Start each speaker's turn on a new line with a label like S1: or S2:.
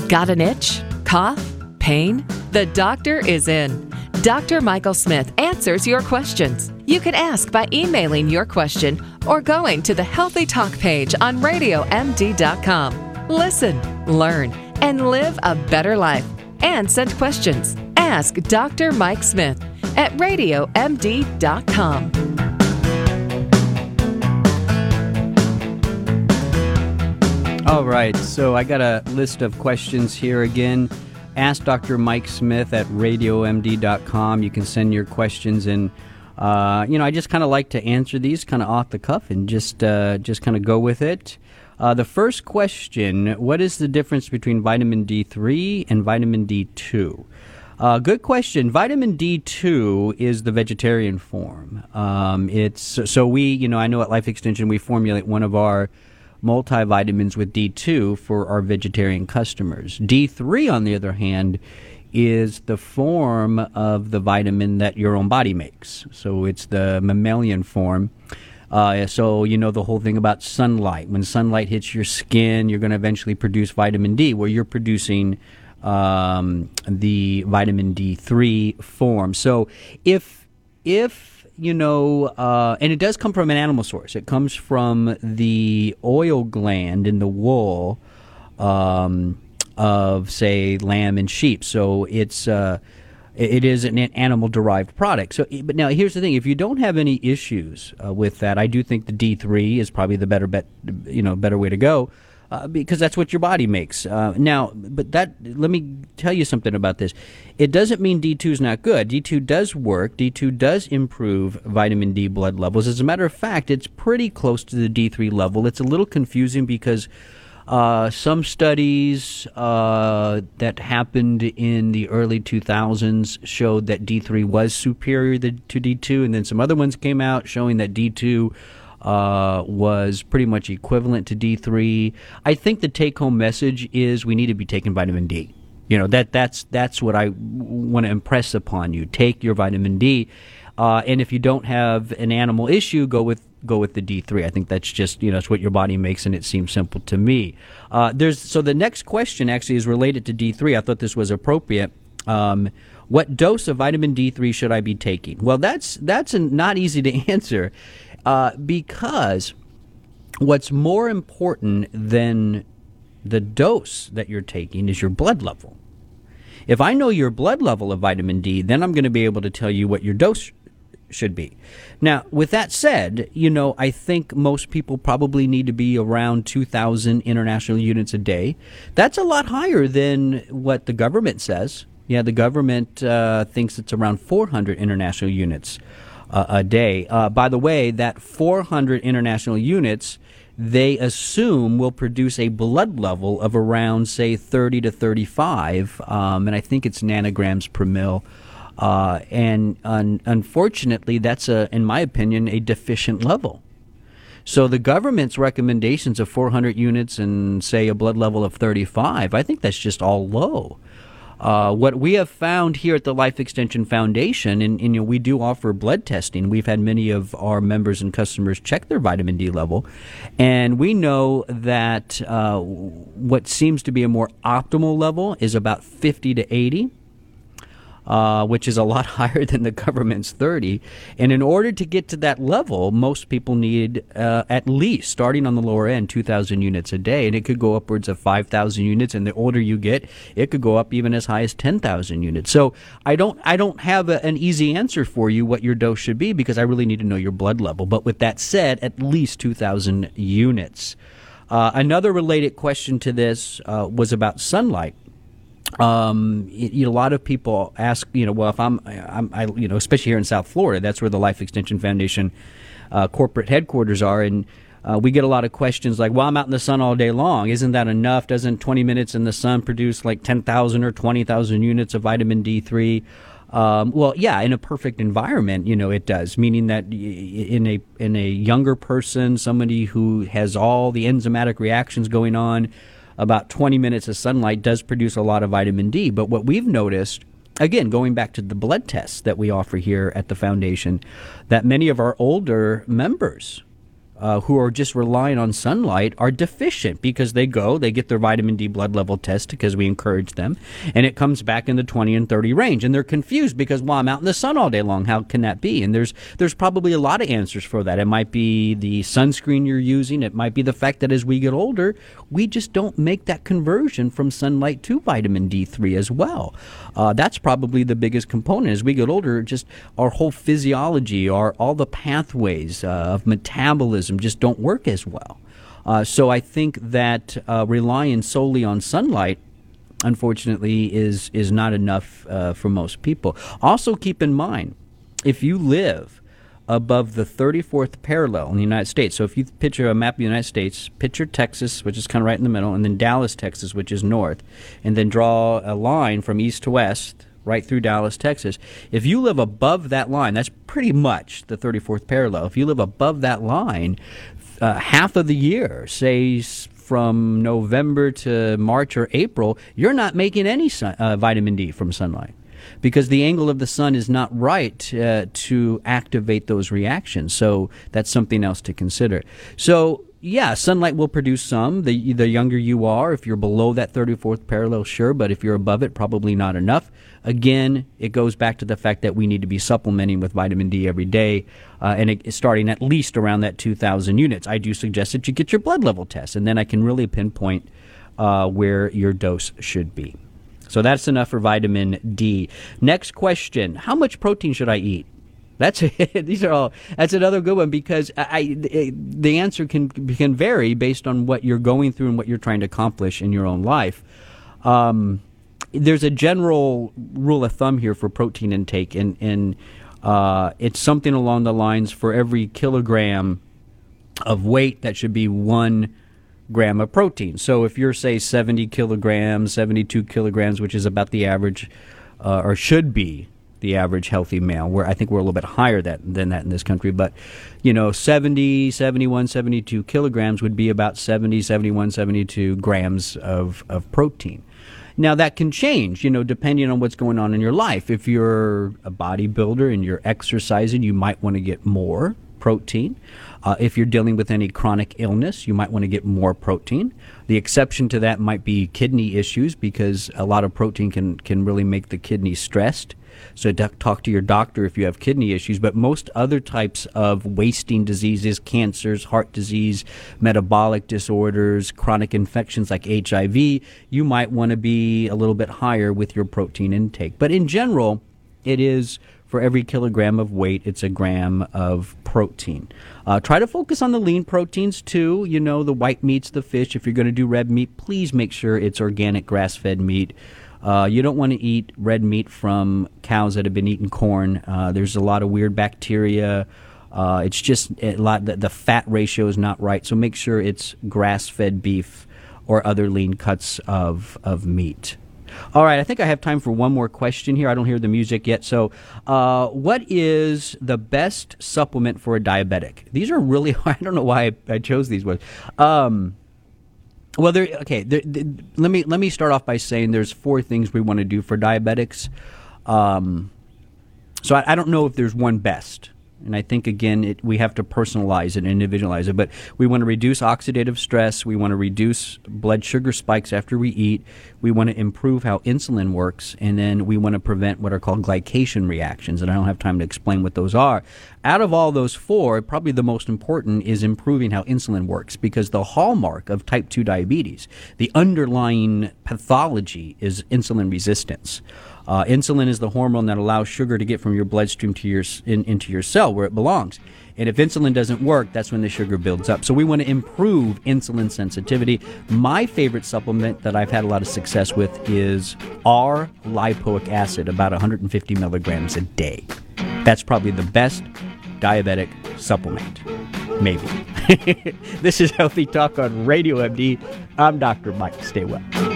S1: Got an itch? Cough? Pain? The doctor is in. Dr. Michael Smith answers your questions. You can ask by emailing your question or going to the Healthy Talk page on RadioMD.com. Listen, learn, and live a better life. And send questions. Ask Dr. Mike Smith at RadioMD.com.
S2: All right, so I got a list of questions here again. Ask Dr. Mike Smith at RadioMD.com. You can send your questions in. I just kind of like to answer these kind of off the cuff and just kind of go with it. The first question, what is the difference between vitamin D3 and vitamin D2? Good question. Vitamin D2 is the vegetarian form. I know at Life Extension we formulate one of our multivitamins with D2 for our vegetarian customers. D3, on the other hand, is the form of the vitamin that your own body makes. So it's the mammalian form. The whole thing about sunlight. When sunlight hits your skin, you're going to eventually produce vitamin D, where you're producing the vitamin D3 form. So if and it does come from an animal source. It comes from the oil gland in the wool of, say, lamb and sheep. So it is an animal-derived product. So, but now here's the thing: if you don't have any issues with that, I do think the D3 is probably the better way to go. Because that's what your body makes. Let me tell you something about this. It doesn't mean D2 is not good. D2 does work. D2 does improve vitamin D blood levels. As a matter of fact, it's pretty close to the D3 level. It's a little confusing because some studies that happened in the early 2000s showed that D3 was superior to D2, and then some other ones came out showing that D2 was pretty much equivalent to D3. I think the take-home message is we need to be taking vitamin D. That's what I want to impress upon you. Take your vitamin D, and if you don't have an animal issue, go with the D3. I think that's just it's what your body makes, and it seems simple to me. So the next question actually is related to D3. I thought this was appropriate. What dose of vitamin D3 should I be taking? Well, that's not easy to answer. Because what's more important than the dose that you're taking is your blood level. If I know your blood level of vitamin D, then I'm going to be able to tell you what your dose should be. Now, with that said, I think most people probably need to be around 2,000 international units a day. That's a lot higher than what the government says. Yeah, the government thinks it's around 400 international units a day. By the way, that 400 international units, they assume will produce a blood level of around, say, 30 to 35, and I think it's nanograms per mil. Unfortunately, that's, in my opinion, a deficient level. So the government's recommendations of 400 units and, say, a blood level of 35, I think that's just all low. What we have found here at the Life Extension Foundation, and we do offer blood testing. We've had many of our members and customers check their vitamin D level, and we know that what seems to be a more optimal level is about 50 to 80. Which is a lot higher than the government's 30. And in order to get to that level, most people need at least, starting on the lower end, 2,000 units a day. And it could go upwards of 5,000 units. And the older you get, it could go up even as high as 10,000 units. So I don't have an easy answer for you what your dose should be, because I really need to know your blood level. But with that said, at least 2,000 units. Another related question to this was about sunlight. A lot of people ask, well, if I'm especially here in South Florida, that's where the Life Extension Foundation corporate headquarters are, and we get a lot of questions like, well, I'm out in the sun all day long. Isn't that enough? Doesn't 20 minutes in the sun produce like 10,000 or 20,000 units of vitamin D3? Well, yeah, in a perfect environment, it does, meaning that in a younger person, somebody who has all the enzymatic reactions going on, about 20 minutes of sunlight does produce a lot of vitamin D. But what we've noticed, again, going back to the blood tests that we offer here at the foundation, that many of our older members who are just relying on sunlight are deficient because they get their vitamin D blood level test because we encourage them, and it comes back in the 20 and 30 range, and they're confused because, well, I'm out in the sun all day long. How can that be? And there's probably a lot of answers for that. It might be the sunscreen you're using. It might be the fact that as we get older, we just don't make that conversion from sunlight to vitamin D3 as well. That's probably the biggest component. As we get older, just our whole physiology, all the pathways of metabolism just don't work as well. So I think that relying solely on sunlight, unfortunately, is not enough for most people. Also keep in mind, if you live above the 34th parallel in the United States, so if you picture a map of the United States, picture Texas, which is kind of right in the middle, and then Dallas, Texas, which is north, and then draw a line from east to west right through Dallas, Texas. If you live above that line, that's pretty much the 34th parallel. If you live above that line, half of the year, say from November to March or April, you're not making any vitamin D from sunlight because the angle of the sun is not right to activate those reactions. So that's something else to consider. So yeah, sunlight will produce some. The younger you are, if you're below that 34th parallel, sure, but if you're above it, probably not enough. Again, it goes back to the fact that we need to be supplementing with vitamin D every day, and starting at least around that 2,000 units. I do suggest that you get your blood level test, and then I can really pinpoint where your dose should be. So that's enough for vitamin D. Next question, how much protein should I eat? That's another good one because the answer can vary based on what you're going through and what you're trying to accomplish in your own life. There's a general rule of thumb here for protein intake, and it's something along the lines for every kilogram of weight that should be 1 gram of protein. So if you're, say, 70 kilograms, 72 kilograms, which is about the average, or should be the average healthy male, where I think we're a little bit higher than that in this country, but 70, 71, 72 kilograms would be about 70, 71, 72 grams of protein. Now that can change, depending on what's going on in your life. If you're a bodybuilder and you're exercising, you might want to get more protein. If you're dealing with any chronic illness, you might want to get more protein. The exception to that might be kidney issues, because a lot of protein can really make the kidneys stressed. So talk to your doctor if you have kidney issues. But most other types of wasting diseases, cancers, heart disease, metabolic disorders, chronic infections like HIV, you might want to be a little bit higher with your protein intake. But in general, it is for every kilogram of weight, it's a gram of protein. Try to focus on the lean proteins too, the white meats, the fish. If you're going to do red meat, please make sure it's organic grass-fed meat. You don't want to eat red meat from cows that have been eating corn. There's a lot of weird bacteria. It's just the fat ratio is not right. So make sure it's grass-fed beef or other lean cuts of meat. All right, I think I have time for one more question here. I don't hear the music yet. So what is the best supplement for a diabetic? These are really hard. I don't know why I chose these ones. Well, let me start off by saying there's 4 things we want to do for diabetics. So I don't know if there's one best. And I think, again, we have to personalize it and individualize it. But we want to reduce oxidative stress. We want to reduce blood sugar spikes after we eat. We want to improve how insulin works. And then we want to prevent what are called glycation reactions. And I don't have time to explain what those are. Out of all those 4, probably the most important is improving how insulin works, because the hallmark of type 2 diabetes, the underlying pathology, is insulin resistance. Insulin is the hormone that allows sugar to get from your bloodstream to into your cell where it belongs. And if insulin doesn't work, that's when the sugar builds up. So we want to improve insulin sensitivity. My favorite supplement that I've had a lot of success with is R-lipoic acid, about 150 milligrams a day. That's probably the best diabetic supplement. Maybe. This is Healthy Talk on Radio MD. I'm Dr. Mike. Stay well.